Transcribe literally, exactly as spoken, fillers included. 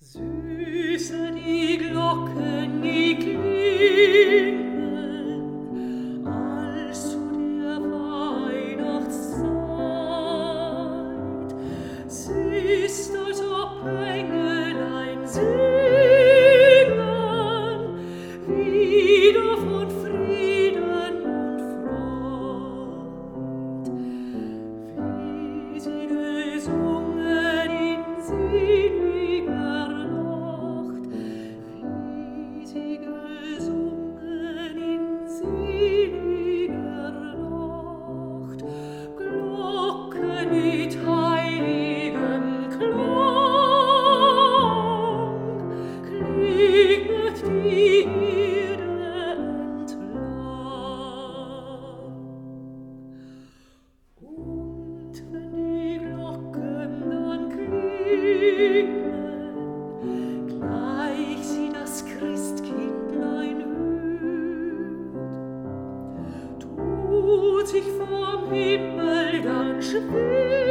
Süße die Glocken, die klingen, als zu der Weihnachtszeit. Es ist, als ob Engelein singen, wieder von Frieden und Freud. Wie sie gesungen in seliger Nacht, wie sie gesungen in seliger Nacht, Glocken mit heiligem Klang, klinget die Erde entlang. Und wenn die Glocken dann klingen, gleich sie das Christkindlein hört, tut sich vom Himmel dann schwer